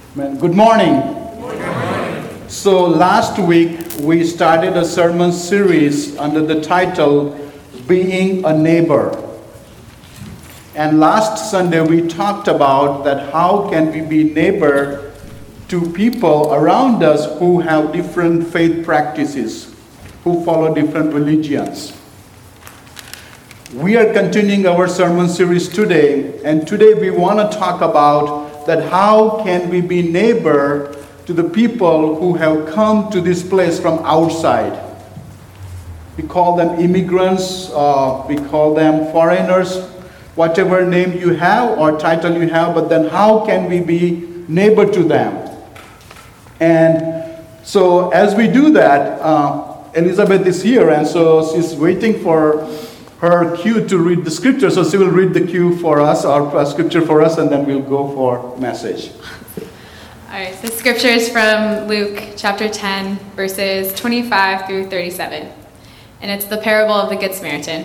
Good morning. So last week we started a sermon series under the title Being a Neighbor. And last Sunday we talked about that how can we be neighbor to people around us who have different faith practices, who follow different religions. We are continuing our sermon series today, and today we want to talk about that how can we be neighbor to the people who have come to this place from outside. We call them immigrants, we call them foreigners, whatever name you have or title you have, but then how can we be neighbor to them? And so as we do that, Elizabeth is here, and so she's waiting for her cue to read the scripture. So she will read the cue for us, or scripture for us, and then we'll go for message. All right, so scripture is from Luke chapter 10, verses 25 through 37. And it's the parable of the Good Samaritan.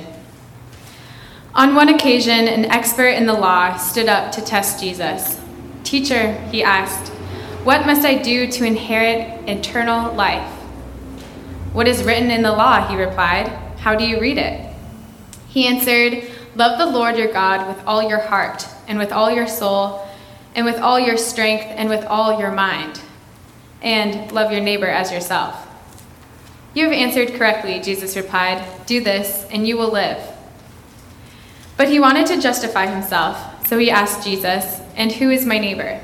On one occasion, an expert in the law stood up to test Jesus. "Teacher," he asked, "what must I do to inherit eternal life?" "What is written in the law?" he replied. "How do you read it?" He answered, "Love the Lord your God with all your heart, and with all your soul, and with all your strength, and with all your mind. And love your neighbor as yourself." "You have answered correctly," Jesus replied. "Do this, and you will live." But he wanted to justify himself, so he asked Jesus, "And who is my neighbor?"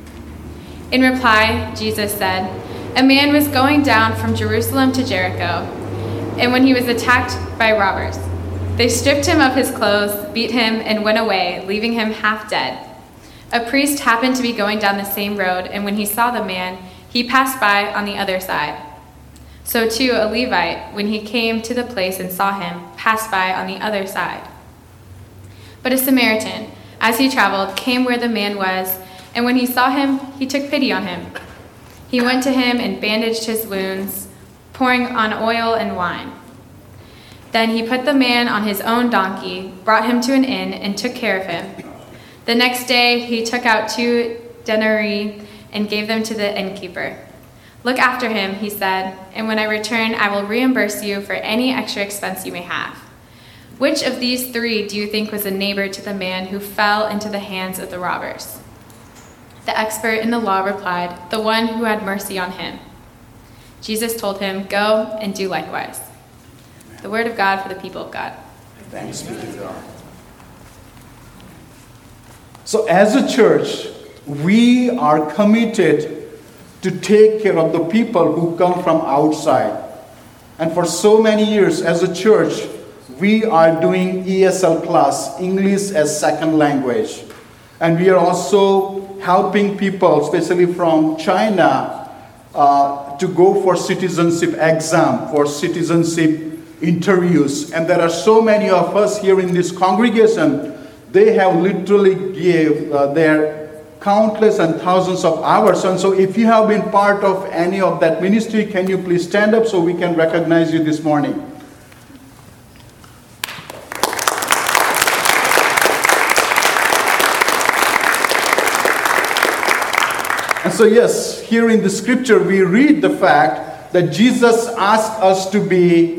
In reply, Jesus said, "A man was going down from Jerusalem to Jericho, and when he was attacked by robbers, they stripped him of his clothes, beat him, and went away, leaving him half dead. A priest happened to be going down the same road, and when he saw the man, he passed by on the other side. So too a Levite, when he came to the place and saw him, passed by on the other side. But a Samaritan, as he traveled, came where the man was, and when he saw him, he took pity on him. He went to him and bandaged his wounds, pouring on oil and wine. Then he put the man on his own donkey, brought him to an inn, and took care of him. The next day he took out 2 denarii and gave them to the innkeeper. "Look after him," he said, "and when I return, I will reimburse you for any extra expense you may have." Which of these 3 do you think was a neighbor to the man who fell into the hands of the robbers?" The expert in the law replied, "The one who had mercy on him." Jesus told him, "Go and do likewise." The word of God for the people of God. Thanks be to God. So as a church, we are committed to take care of the people who come from outside. And for so many years as a church, we are doing ESL class, English as Second Language. And we are also helping people, especially from China, to go for citizenship exam, for citizenship interviews. And there are so many of us here in this congregation, they have literally gave their countless and thousands of hours. And so if you have been part of any of that ministry, can you please stand up so we can recognize you this morning? And so yes, here in the scripture we read the fact that Jesus asked us to be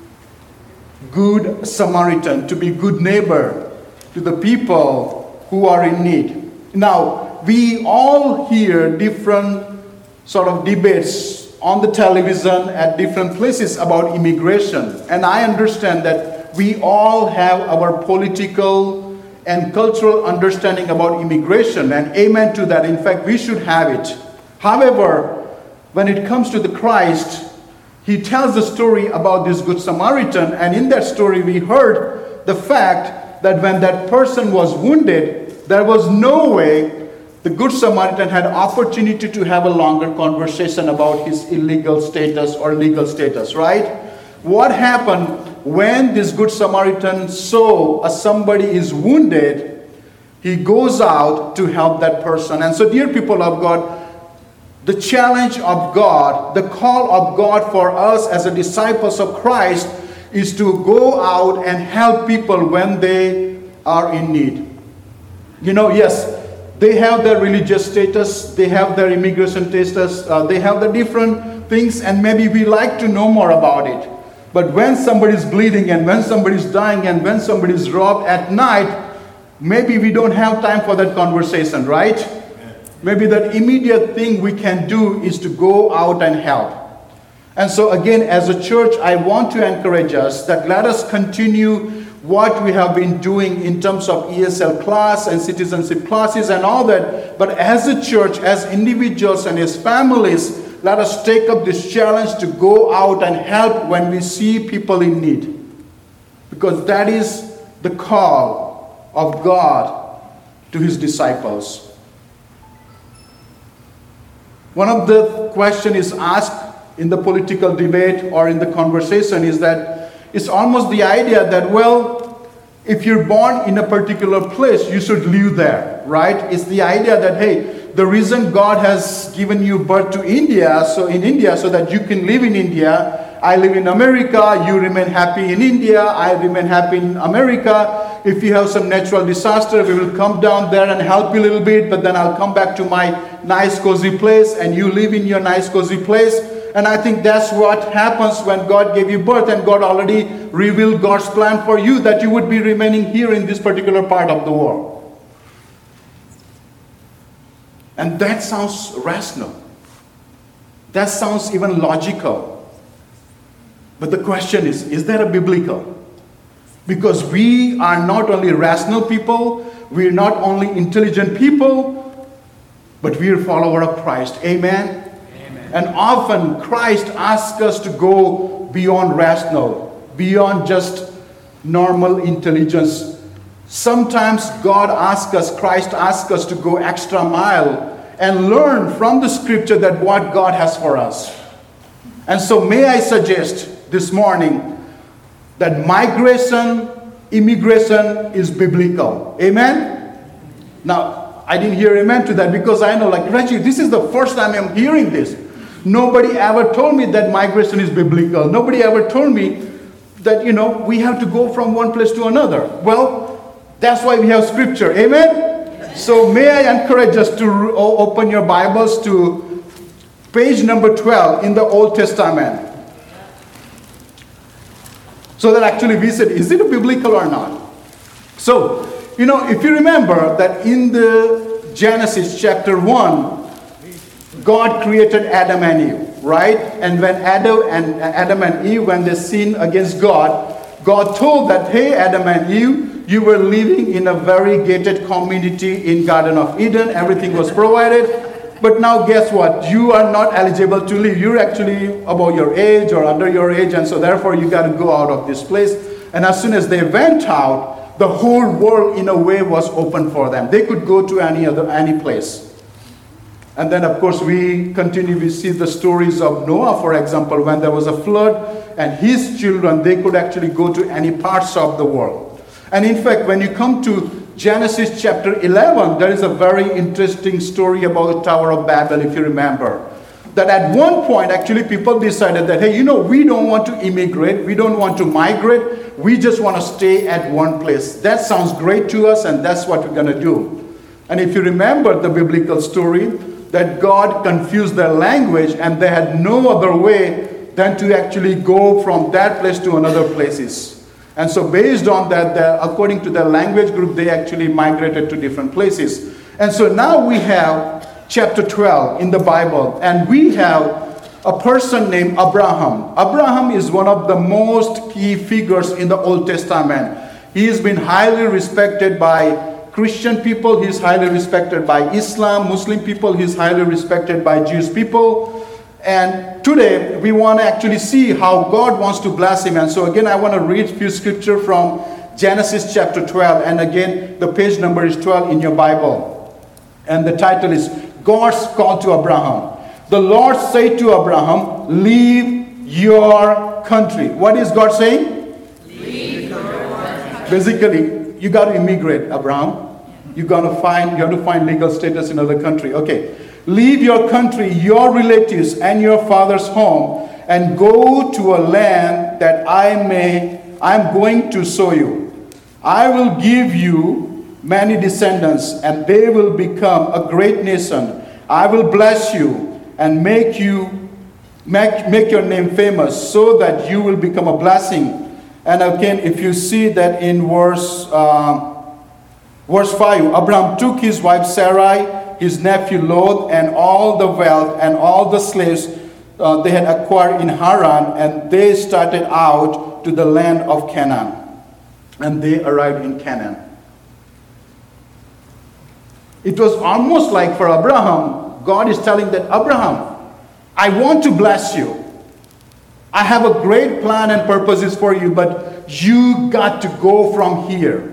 good Samaritan, to be good neighbor to the people who are in need. Now, we all hear different sort of debates on the television at different places about immigration. And I understand that we all have our political and cultural understanding about immigration, and amen to that. In fact, we should have it. However, when it comes to the Christ, he tells the story about this Good Samaritan, and in that story we heard the fact that when that person was wounded, there was no way the Good Samaritan had opportunity to have a longer conversation about his illegal status or legal status, right? What happened when this Good Samaritan saw somebody is wounded? He goes out to help that person. And so, dear people of God, the challenge of God, the call of God for us as a disciples of Christ is to go out and help people when they are in need. You know, yes, They have their religious status, they have their immigration status, they have the different things, and maybe we like to know more about it. But when somebody's bleeding, and when somebody's dying, and when somebody's robbed at night, maybe we don't have time for that conversation, right? Maybe that immediate thing we can do is to go out and help. And so again, as a church, I want to encourage us that let us continue what we have been doing in terms of ESL class and citizenship classes and all that. But as a church, as individuals and as families, let us take up this challenge to go out and help when we see people in need. Because that is the call of God to his disciples. One of the questions is asked in the political debate or in the conversation is that it's almost the idea that, well, if you're born in a particular place, you should live there, right? It's the idea that, hey, the reason God has given you birth to India, so that you can live in India. I live in America, you remain happy in India, I remain happy in America. If you have some natural disaster, we will come down there and help you a little bit, but then I'll come back to my nice cozy place and you live in your nice cozy place. And I think that's what happens when God gave you birth, and God already revealed God's plan for you, that you would be remaining here in this particular part of the world. And that sounds rational. That sounds even logical. But the question is that a biblical? Because we are not only rational people, we are not only intelligent people, but we are followers of Christ. Amen? And often Christ asks us to go beyond rational, beyond just normal intelligence. Sometimes Christ asks us to go extra mile and learn from the scripture that what God has for us. And so may I suggest this morning that immigration is biblical. Amen? Now, I didn't hear amen to that because I know, like, Reggie, this is the first time I'm hearing this. Nobody ever told me that migration is biblical. Nobody ever told me that, we have to go from one place to another. Well, that's why we have scripture. Amen? So may I encourage us to open your Bibles to page number 12 in the Old Testament. So that actually we said, is it biblical or not? So, if you remember that in the Genesis chapter 1, God created Adam and Eve, right? And when Adam and Eve, when they sinned against God, God told that, hey, Adam and Eve, you were living in a very gated community in Garden of Eden. Everything was provided. But now guess what? You are not eligible to live. You're actually above your age or under your age. And so therefore you got to go out of this place. And as soon as they went out, the whole world in a way was open for them. They could go to any place. And then, of course, we see the stories of Noah, for example, when there was a flood, and his children, they could actually go to any parts of the world. And in fact, when you come to Genesis chapter 11, there is a very interesting story about the Tower of Babel, if you remember. That at one point, actually, people decided that, hey, we don't want to immigrate, we don't want to migrate, we just want to stay at one place. That sounds great to us, and that's what we're going to do. And if you remember the biblical story, that God confused their language and they had no other way than to actually go from that place to another places. And so based on that, according to their language group, they actually migrated to different places. And so now we have chapter 12 in the Bible, and we have a person named Abraham. Abraham is one of the most key figures in the Old Testament. He has been highly respected by Christian people, he's highly respected by Islam. Muslim people, he's highly respected by Jewish people. And today, we want to actually see how God wants to bless him. And so again, I want to read a few scripture from Genesis chapter 12. And again, the page number is 12 in your Bible. And the title is, God's Call to Abraham. The Lord said to Abraham, leave your country. What is God saying? Leave your country. Basically, you got to immigrate, Abraham. You have to find legal status in another country. Okay. Leave your country, your relatives, and your father's home, and go to a land that I'm going to show you. I will give you many descendants, and they will become a great nation. I will bless you and make your name famous, so that you will become a blessing. And again, if you see that in verse 5, Abraham took his wife Sarai, his nephew Lot, and all the wealth and all the slaves they had acquired in Haran, and they started out to the land of Canaan. And they arrived in Canaan. It was almost like for Abraham, God is telling that, Abraham, I want to bless you. I have a great plan and purposes for you, but you got to go from here.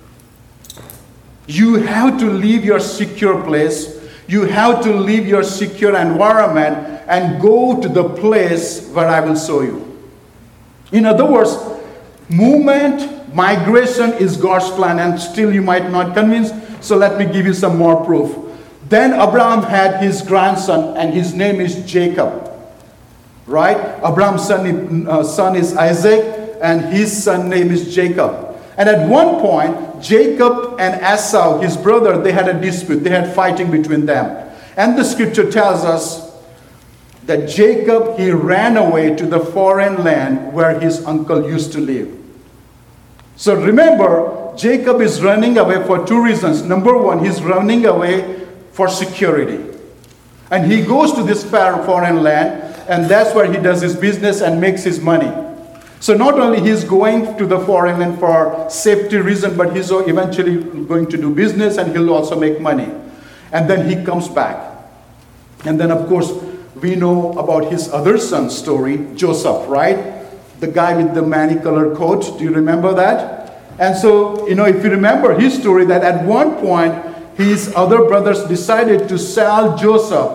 You have to leave your secure place. You have to leave your secure environment and go to the place where I will show you. In other words, movement, migration is God's plan, and still you might not convince. So let me give you some more proof. Then Abraham had his grandson, and his name is Jacob. Right? Abraham's son is Isaac, and his son name is Jacob. And at one point, Jacob and Esau, his brother, they had a dispute. They had fighting between them. And the scripture tells us that Jacob, he ran away to the foreign land where his uncle used to live. So remember, Jacob is running away for two reasons. Number one, he's running away for security. And he goes to this foreign land, and that's where he does his business and makes his money. So not only he's going to the foreign land for safety reason, but he's eventually going to do business, and he'll also make money. And then he comes back. And then, of course, we know about his other son's story, Joseph, right? The guy with the many-colored coat. Do you remember that? And so, if you remember his story, that at one point, his other brothers decided to sell Joseph.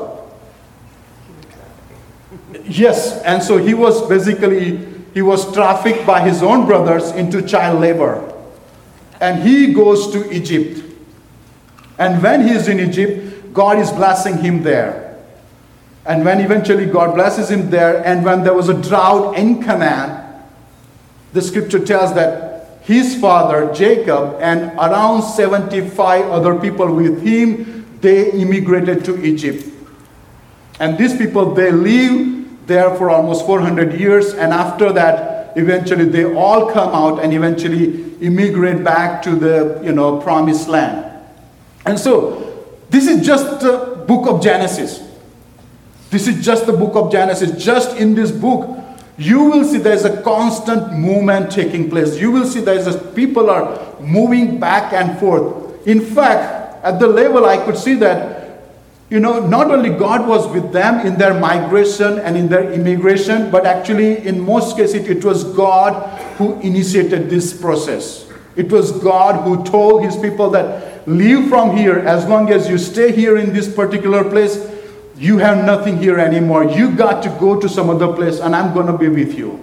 Yes, and so he was trafficked by his own brothers into child labor. And he goes to Egypt. And when he is in Egypt, God is blessing him there. And when eventually God blesses him there, and when there was a drought in Canaan, the scripture tells that his father, Jacob, and around 75 other people with him, they immigrated to Egypt. And these people, they live there for almost 400 years, and after that, eventually they all come out and eventually immigrate back to the, promised land. And so, this is just the book of Genesis. This is just the book of Genesis. Just in this book, you will see there's a constant movement taking place. You will see people are moving back and forth. In fact, at the level I could see that, not only God was with them in their migration and in their immigration, but actually in most cases it was God who initiated this process. It was God who told his people that leave from here. As long as you stay here in this particular place, you have nothing here anymore. You got to go to some other place, and I'm going to be with you.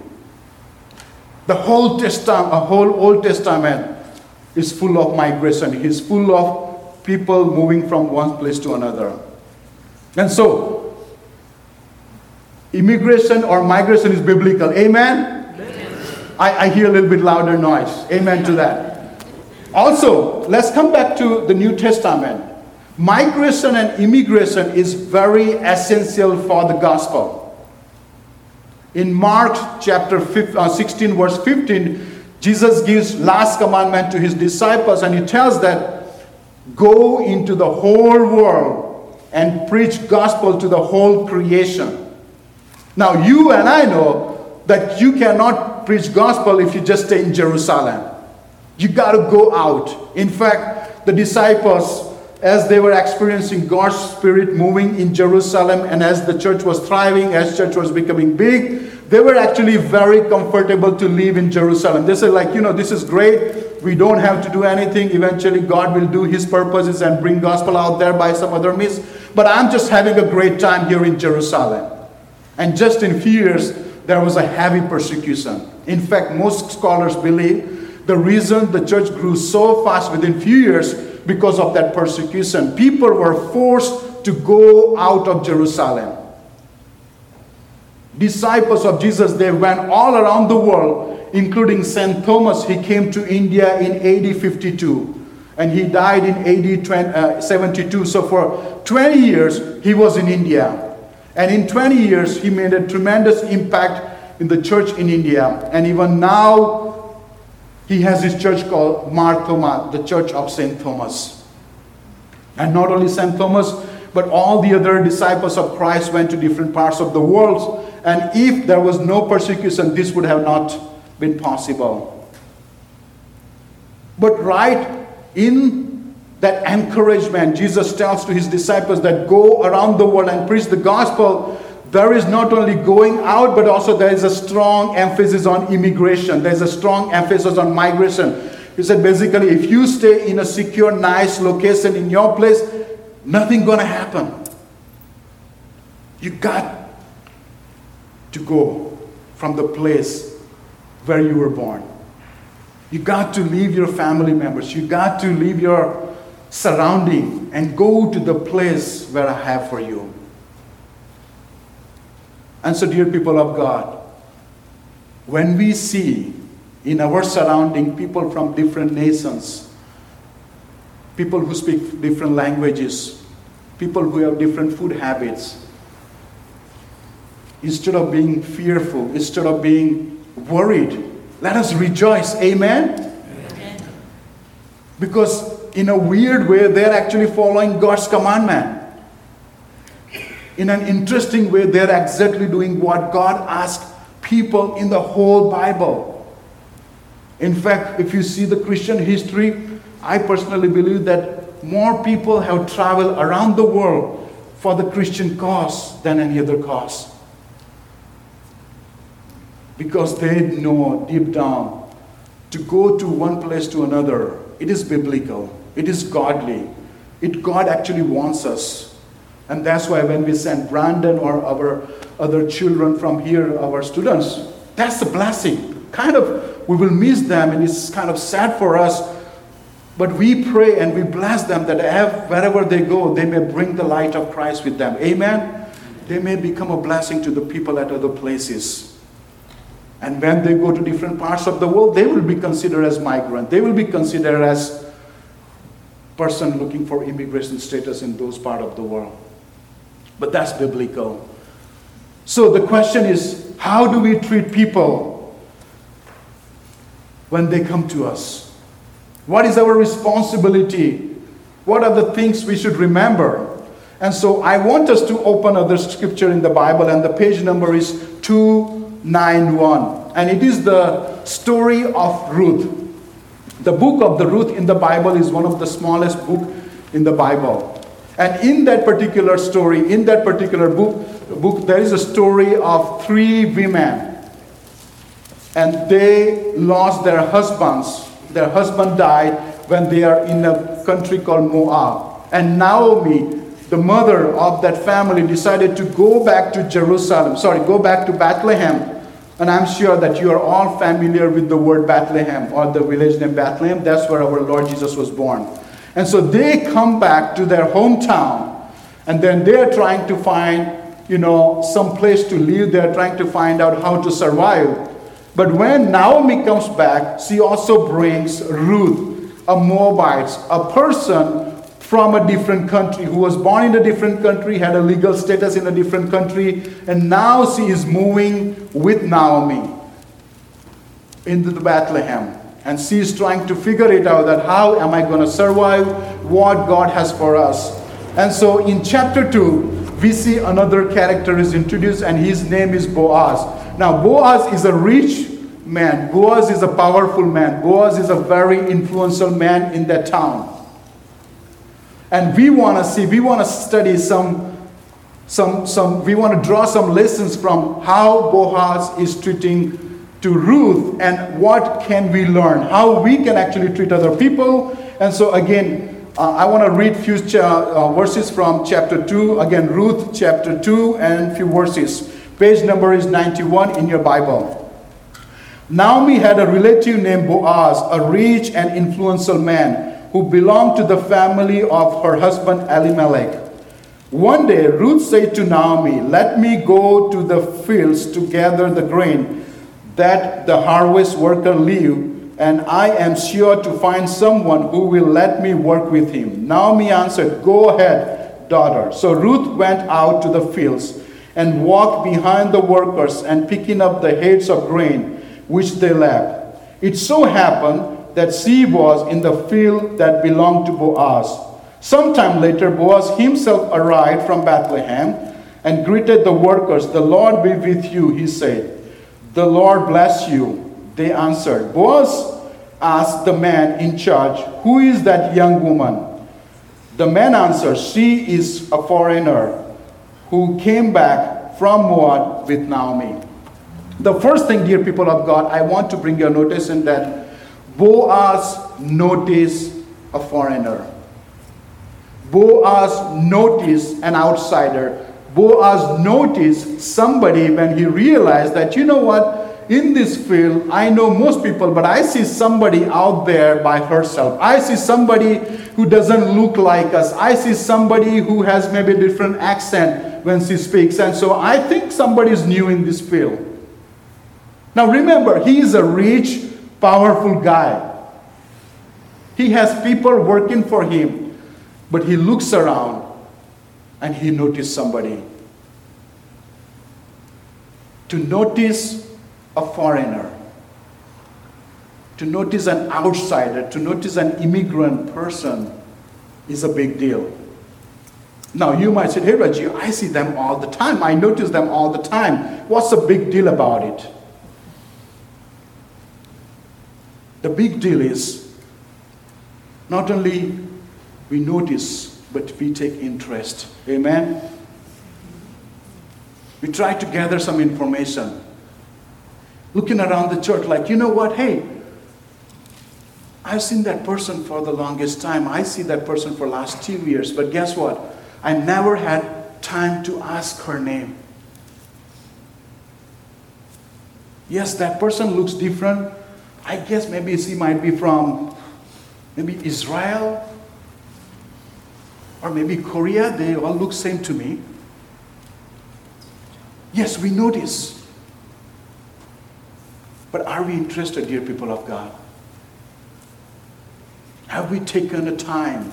The whole Old Testament is full of migration. It's full of people moving from one place to another. And so, immigration or migration is biblical. Amen? I hear a little bit louder noise. Amen to that. Also, let's come back to the New Testament. Migration and immigration is very essential for the gospel. In Mark chapter 16, verse 15, Jesus gives last commandment to his disciples, and he tells that, go into the whole world and preach gospel to the whole creation. Now, you and I know that you cannot preach gospel if you just stay in Jerusalem. You got to go out. In fact, the disciples, as they were experiencing God's Spirit moving in Jerusalem, and as the church was thriving, as church was becoming big, they were actually very comfortable to live in Jerusalem. They said, this is great. We don't have to do anything. Eventually, God will do his purposes and bring gospel out there by some other means. But I'm just having a great time here in Jerusalem. And just in few years, there was a heavy persecution. In fact, most scholars believe the reason the church grew so fast within few years because of that persecution. People were forced to go out of Jerusalem. Disciples of Jesus, they went all around the world, including St. Thomas. He came to India in AD 52. And he died in AD 72. So for 20 years, he was in India. And in 20 years, he made a tremendous impact in the church in India. And even now, he has his church called Mar Thoma, the Church of St. Thomas. And not only St. Thomas, but all the other disciples of Christ went to different parts of the world. And if there was no persecution, this would have not been possible. But right in that encouragement, Jesus tells to his disciples that go around the world and preach the gospel. There is not only going out, but also there is a strong emphasis on immigration. There is a strong emphasis on migration. He said basically, if you stay in a secure, nice location in your place, nothing going to happen. You got to go from the place where you were born. You got to leave your family members. You got to leave your surrounding and go to the place where I have for you. And so, dear people of God, when we see in our surrounding people from different nations, people who speak different languages, people who have different food habits, instead of being fearful, instead of being worried, let us rejoice. Amen? Amen. Because in a weird way, they're actually following God's commandment. In an interesting way, they're exactly doing what God asked people in the whole Bible. In fact, if you see the Christian history, I personally believe that more people have traveled around the world for the Christian cause than any other cause. Because they know deep down to go to one place to another, it is biblical, it is godly. God actually wants us. And that's why when we send Brandon or our other children from here, our students, that's a blessing. We will miss them, and it's kind of sad for us. But we pray and we bless them that wherever they go, they may bring the light of Christ with them. Amen? They may become a blessing to the people at other places. And when they go to different parts of the world, they will be considered as migrant. They will be considered as person looking for immigration status in those parts of the world. But that's biblical. So the question is, how do we treat people when they come to us? What is our responsibility? What are the things we should remember? And so I want us to open another scripture in the Bible, and the page number is 291. And it is the story of Ruth. The book of the Ruth in the Bible is one of the smallest book in the Bible. And in that particular story, in that particular book, there is a story of 3 women. And they lost their husbands. Their husband died when they are in a country called Moab. And Naomi, the mother of that family, decided to go back to go back to Bethlehem. And I'm sure that you are all familiar with the word Bethlehem, or the village name Bethlehem. That's where our Lord Jesus was born. And so they come back to their hometown, and then they're trying to find, some place to live. They're trying to find out how to survive. But when Naomi comes back, she also brings Ruth, a Moabite, a person from a different country, who was born in a different country, had a legal status in a different country, and now she is moving with Naomi into the Bethlehem. And she is trying to figure it out, that how am I going to survive what God has for us. And so in chapter 2, we see another character is introduced, and his name is Boaz. Now Boaz is a rich man. Boaz is a powerful man. Boaz is a very influential man in that town. And we want to study we want to draw some lessons from how Boaz is treating to Ruth, and what can we learn, how we can actually treat other people. And so again, I want to read few verses from chapter 2. Again, Ruth chapter 2 and few verses. Page number is 91 in your Bible. Naomi had a relative named Boaz, a rich and influential man who belonged to the family of her husband Elimelech. One day, Ruth said to Naomi, "Let me go to the fields to gather the grain that the harvest worker leave and I am sure to find someone who will let me work with him. Naomi answered, "Go ahead, daughter." So Ruth went out to the fields and walked behind the workers and picking up the heads of grain which they left. It so happened that she was in the field that belonged to Boaz. Sometime later, Boaz himself arrived from Bethlehem and greeted the workers. "The Lord be with you," he said. "The Lord bless you," they answered. Boaz asked the man in charge, "Who is that young woman?" The man answered, "She is a foreigner who came back from Moab with Naomi." The first thing, dear people of God, I want to bring your notice in that Boaz noticed a foreigner. Boaz noticed an outsider. Boaz noticed somebody when he realized that, you know what, in this field, I know most people, but I see somebody out there by herself. I see somebody who doesn't look like us. I see somebody who has maybe a different accent when she speaks. And so I think somebody is new in this field. Now remember, he is a rich, powerful guy. He has people working for him. But he looks around and he noticed somebody. To notice a foreigner, to notice an outsider, to notice an immigrant person is a big deal. Now you might say, "Hey Raji, I see them all the time. I notice them all the time. What's the big deal about it?" The big deal is not only we notice, but we take interest. Amen? We try to gather some information. Looking around the church like, you know what, hey, I've seen that person for the longest time. I see that person for the last 2 years. But guess what? I never had time to ask her name. Yes, that person looks different. I guess maybe she might be from maybe Israel or maybe Korea. They all look same to me. Yes, we notice. But are we interested, dear people of God? Have we taken the time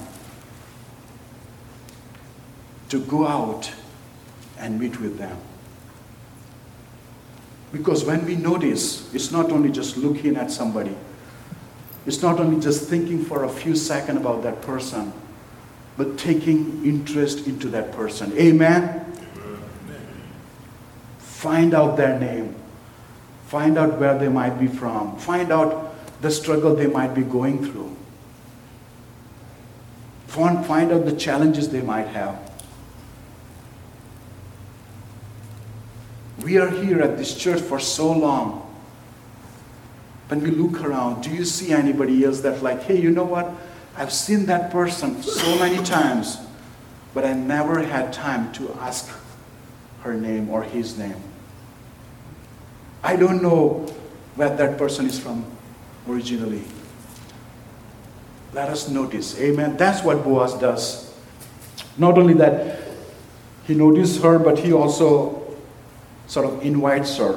to go out and meet with them? Because when we notice, it's not only just looking at somebody. It's not only just thinking for a few seconds about that person, but taking interest into that person. Amen? Find out their name. Find out where they might be from. Find out the struggle they might be going through. Find out the challenges they might have. We are here at this church for so long. When we look around, do you see anybody else that's like, hey, you know what? I've seen that person so many times, but I never had time to ask her name or his name. I don't know where that person is from originally. Let us notice. Amen. That's what Boaz does. Not only that, he noticed her, but he also sort of invites her.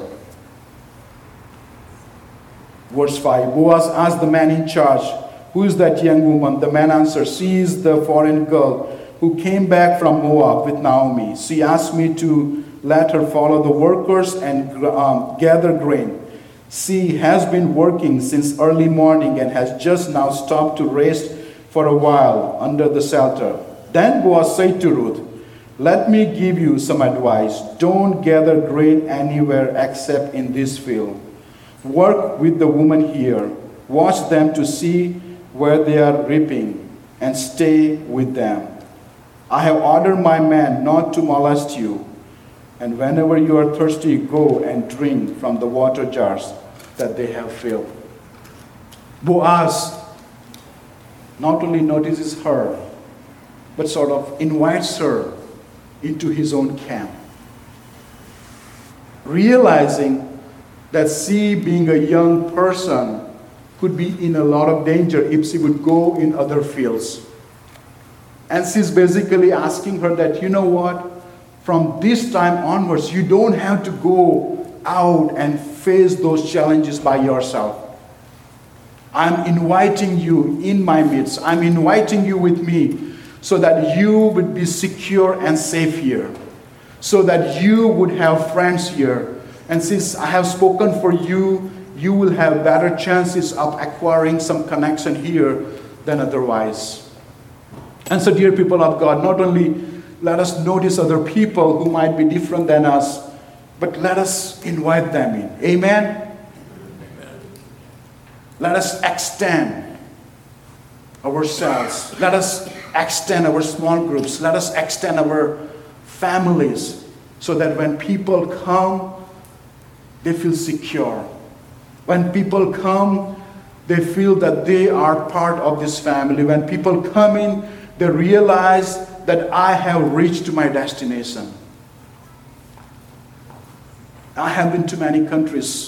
Verse 5, Boaz asked the man in charge, who is that young woman? The man answered, she is the foreign girl who came back from Moab with Naomi. She asked me to let her follow the workers and gather grain. She has been working since early morning and has just now stopped to rest for a while under the shelter. Then Boaz said to Ruth, let me give you some advice. Don't gather grain anywhere except in this field. Work with the women here. Watch them to see where they are reaping and stay with them. I have ordered my men not to molest you. And whenever you are thirsty, go and drink from the water jars that they have filled. Boaz not only notices her, but sort of invites her into his own camp. Realizing that she, being a young person, could be in a lot of danger if she would go in other fields. And she's basically asking her that, you know what? From this time onwards, you don't have to go out and face those challenges by yourself. I'm inviting you in my midst. I'm inviting you with me so that you would be secure and safe here, so that you would have friends here. And since I have spoken for you, you will have better chances of acquiring some connection here than otherwise. And so, dear people of God, not only let us notice other people who might be different than us, but let us invite them in. Amen? Let us extend ourselves. Let us extend our small groups. Let us extend our families so that when people come, they feel secure. When people come, they feel that they are part of this family. When people come in, they realize that I have reached my destination. I have been to many countries,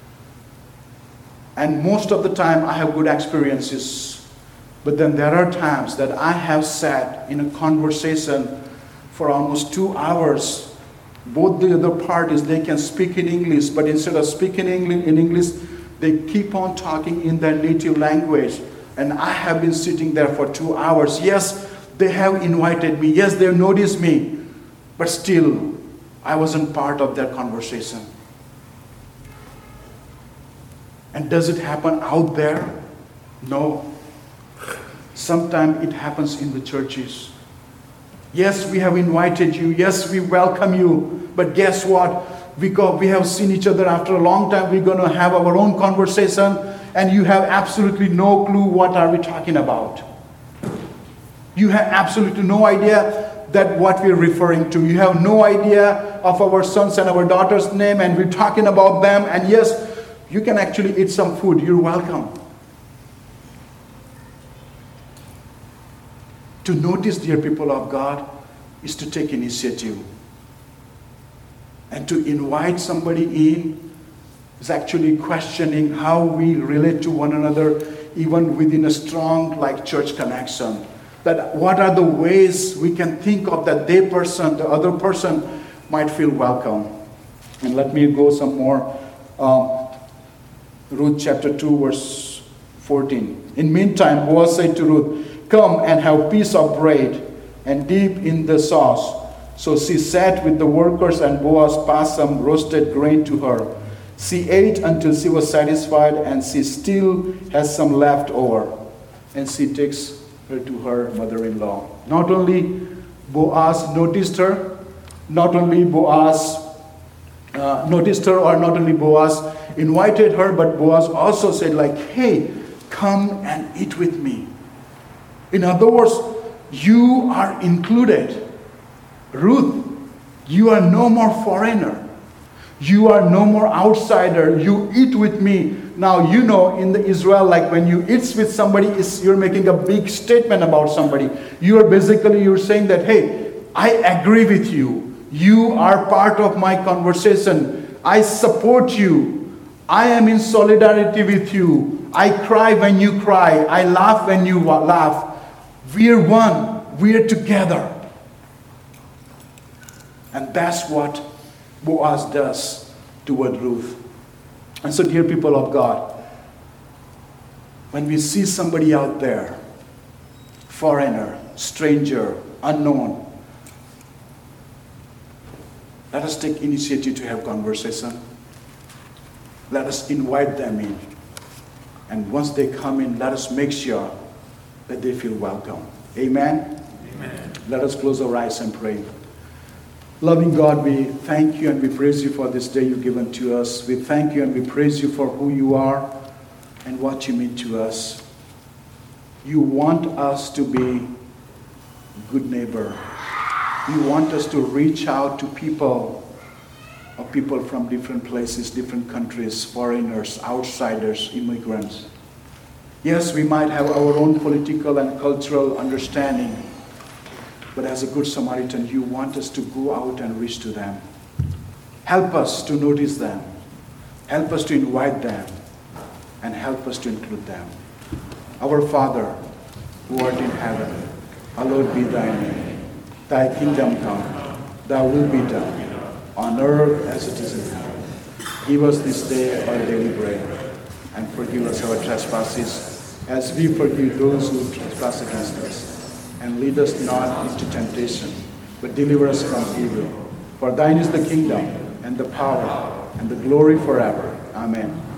and most of the time I have good experiences. But then there are times that I have sat in a conversation for almost 2 hours. Both the other parties, they can speak in English, but instead of speaking in English, they keep on talking in their native language. And I have been sitting there for 2 hours. Yes, they have invited me. Yes, they have noticed me. But still, I wasn't part of their conversation. And does it happen out there? No. Sometimes it happens in the churches. Yes, we have invited you. Yes, we welcome you. But guess what? Because we have seen each other after a long time, we're going to have our own conversation, and you have absolutely no clue what are we talking about. You have absolutely no idea that what we're referring to. You have no idea of our sons and our daughters' name, and we're talking about them. And yes, you can actually eat some food. You're welcome. To notice, dear people of God, is to take initiative. And to invite somebody in is actually questioning how we relate to one another, even within a strong church connection. That what are the ways we can think of that the other person might feel welcome. And let me go some more. Ruth chapter 2 verse 14. In meantime, Boaz said to Ruth, "Come and have piece of bread and dip in the sauce." So she sat with the workers, and Boaz passed some roasted grain to her. She ate until she was satisfied, and she still has some left over. And she takes her to her mother-in-law. Not only Boaz noticed her, not only Boaz invited her, but Boaz also said "Hey, come and eat with me." In other words, you are included. Ruth, you are no more foreigner. You are no more outsider. You eat with me. Now, in the Israel, when you eat with somebody, you're making a big statement about somebody. You're saying that, hey, I agree with you. You are part of my conversation. I support you. I am in solidarity with you. I cry when you cry. I laugh when you laugh. We're one. We're together. And that's what Boaz does toward Ruth. And so, dear people of God, when we see somebody out there, foreigner, stranger, unknown, let us take initiative to have conversation. Let us invite them in. And once they come in, let us make sure that they feel welcome. Amen? Amen. Let us close our eyes and pray. Loving God, we thank you and we praise you for this day you've given to us. We thank you and we praise you for who you are and what you mean to us. You want us to be good neighbor. You want us to reach out to people from different places, different countries, foreigners, outsiders, immigrants. Yes, we might have our own political and cultural understanding, but as a good Samaritan, you want us to go out and reach to them. Help us to notice them. Help us to invite them. And help us to include them. Our Father, who art in heaven, hallowed be thy name. Thy kingdom come, thy will be done, on earth as it is in heaven. Give us this day our daily bread, and forgive us our trespasses, as we forgive those who trespass against us. And lead us not into temptation, but deliver us from evil. For thine is the kingdom, and the power, and the glory forever. Amen.